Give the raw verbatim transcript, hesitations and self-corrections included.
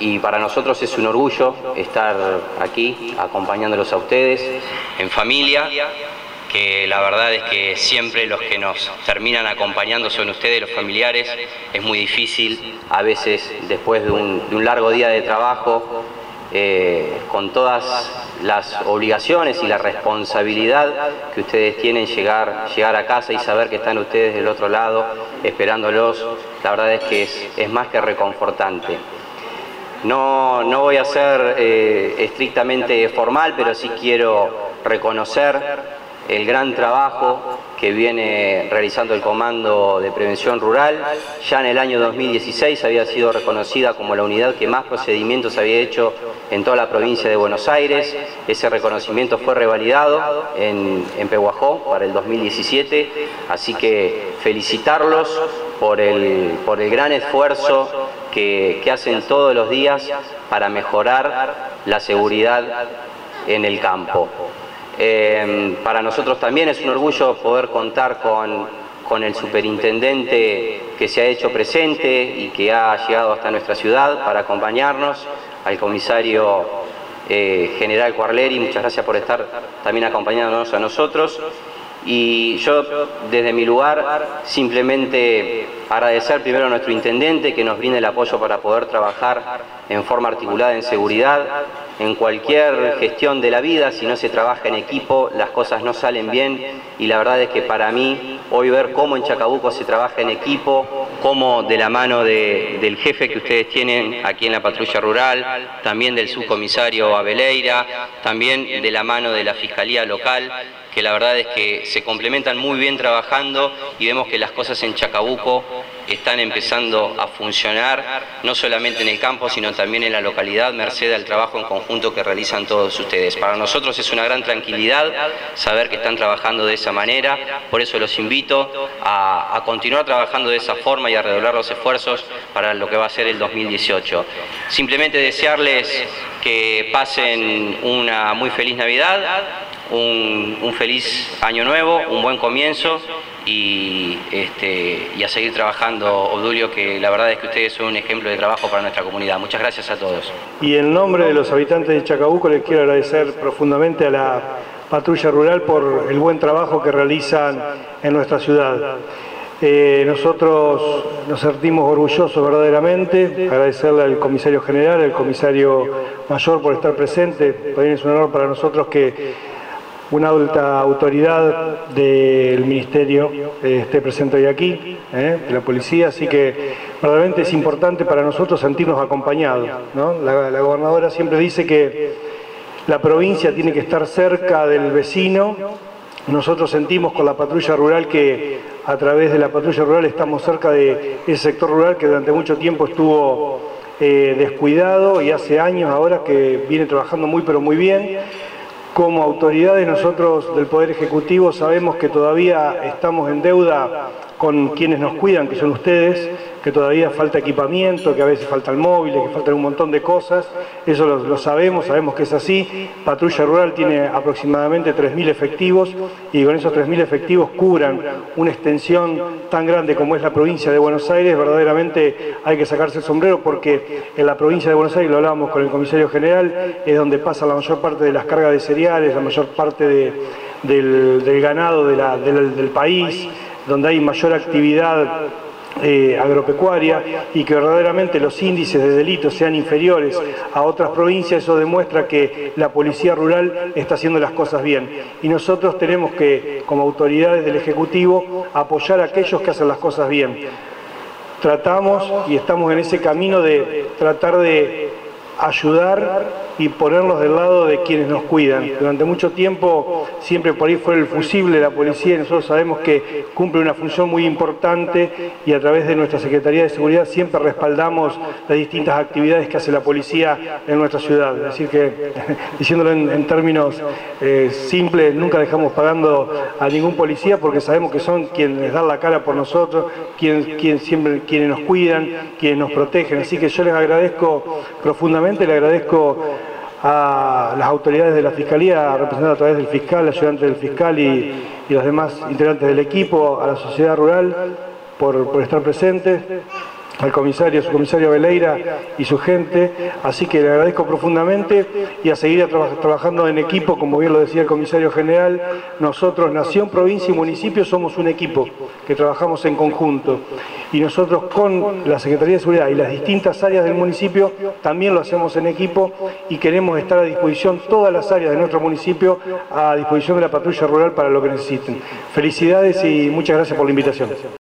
y para nosotros es un orgullo estar aquí acompañándolos a ustedes en familia, que la verdad es que siempre los que nos terminan acompañando son ustedes, los familiares. Es muy difícil, a veces después de un, de un largo día de trabajo, eh, con todas las obligaciones y la responsabilidad que ustedes tienen, llegar, llegar a casa y saber que están ustedes del otro lado esperándolos, la verdad es que es, es más que reconfortante. No, no voy a ser eh, estrictamente formal, pero sí quiero reconocer el gran trabajo que viene realizando el Comando de Prevención Rural. Ya en el año dos mil dieciséis había sido reconocida como la unidad que más procedimientos había hecho en toda la provincia de Buenos Aires. Ese reconocimiento fue revalidado en, en Pehuajó para el dos mil diecisiete, así que felicitarlos por el, por el gran esfuerzo que, que hacen todos los días para mejorar la seguridad en el campo. Eh, para nosotros también es un orgullo poder contar con, con el superintendente que se ha hecho presente y que ha llegado hasta nuestra ciudad para acompañarnos, al comisario eh, general Cuarleri. Muchas gracias por estar también acompañándonos a nosotros. Y yo, desde mi lugar, simplemente agradecer primero a nuestro intendente que nos brinde el apoyo para poder trabajar en forma articulada en seguridad. En cualquier gestión de la vida, si no se trabaja en equipo, las cosas no salen bien, y la verdad es que para mí, hoy ver cómo en Chacabuco se trabaja en equipo, cómo de la mano de, del jefe que ustedes tienen aquí en la patrulla rural, también del subcomisario Abeleira, también de la mano de la Fiscalía Local, que la verdad es que se complementan muy bien trabajando, y vemos que las cosas en Chacabuco están empezando a funcionar, no solamente en el campo, sino también en la localidad, merced al trabajo en conjunto que realizan todos ustedes. Para nosotros es una gran tranquilidad saber que están trabajando de esa manera, por eso los invito a, a continuar trabajando de esa forma y a redoblar los esfuerzos para lo que va a ser el dos mil dieciocho. Simplemente desearles que pasen una muy feliz Navidad, un, un feliz año nuevo, un buen comienzo, y, este, y a seguir trabajando, Obdulio, que la verdad es que ustedes son un ejemplo de trabajo para nuestra comunidad. Muchas gracias a todos. Y en nombre de los habitantes de Chacabuco les quiero agradecer profundamente a la patrulla rural por el buen trabajo que realizan en nuestra ciudad. Eh, nosotros nos sentimos orgullosos verdaderamente, agradecerle al comisario general, al comisario mayor por estar presente. También es un honor para nosotros que una alta autoridad del Ministerio eh, esté presente hoy aquí, eh, de la policía, así que verdaderamente es importante para nosotros sentirnos acompañados, ¿no? La, la gobernadora siempre dice que la provincia tiene que estar cerca del vecino. Nosotros sentimos con la patrulla rural que a través de la patrulla rural estamos cerca de ese sector rural que durante mucho tiempo estuvo eh, descuidado, y hace años ahora que viene trabajando muy pero muy bien. Como autoridades nosotros del Poder Ejecutivo sabemos que todavía estamos en deuda con quienes nos cuidan, que son ustedes, que todavía falta equipamiento, que a veces faltan móviles, que faltan un montón de cosas. Eso lo, lo sabemos, sabemos que es así. Patrulla Rural tiene aproximadamente tres mil efectivos, y con esos tres mil efectivos cubran una extensión tan grande como es la provincia de Buenos Aires. Verdaderamente hay que sacarse el sombrero, porque en la provincia de Buenos Aires, lo hablábamos con el comisario general, es donde pasa la mayor parte de las cargas de cereales, la mayor parte de, del, del ganado de la, del, del país, donde hay mayor actividad Eh, agropecuaria, y que verdaderamente los índices de delitos sean inferiores a otras provincias. Eso demuestra que la policía rural está haciendo las cosas bien, y nosotros tenemos que, como autoridades del Ejecutivo, apoyar a aquellos que hacen las cosas bien. Tratamos y estamos en ese camino de tratar de ayudar y ponernos del lado de quienes nos cuidan. Durante mucho tiempo siempre por ahí fue el fusible de la policía, y nosotros sabemos que cumple una función muy importante, y a través de nuestra Secretaría de Seguridad siempre respaldamos las distintas actividades que hace la policía en nuestra ciudad. Es decir que, diciéndolo en, en términos eh, simples, nunca dejamos pagando a ningún policía, porque sabemos que son quienes dan la cara por nosotros, quienes, quienes, siempre, quienes nos cuidan, quienes nos protegen. Así que yo les agradezco profundamente, le agradezco a las autoridades de la Fiscalía, representadas a través del fiscal, ayudante del fiscal y, y los demás integrantes del equipo, a la sociedad rural por, por estar presentes. al comisario, su comisario Veleira y su gente, así que le agradezco profundamente y a seguir a traba trabajando en equipo, como bien lo decía el comisario general. Nosotros, Nación, Provincia y Municipio, somos un equipo que trabajamos en conjunto y nosotros con la Secretaría de Seguridad y las distintas áreas del municipio también lo hacemos en equipo y queremos estar a disposición, todas las áreas de nuestro municipio, a disposición de la patrulla rural para lo que necesiten. Felicidades y muchas gracias por la invitación.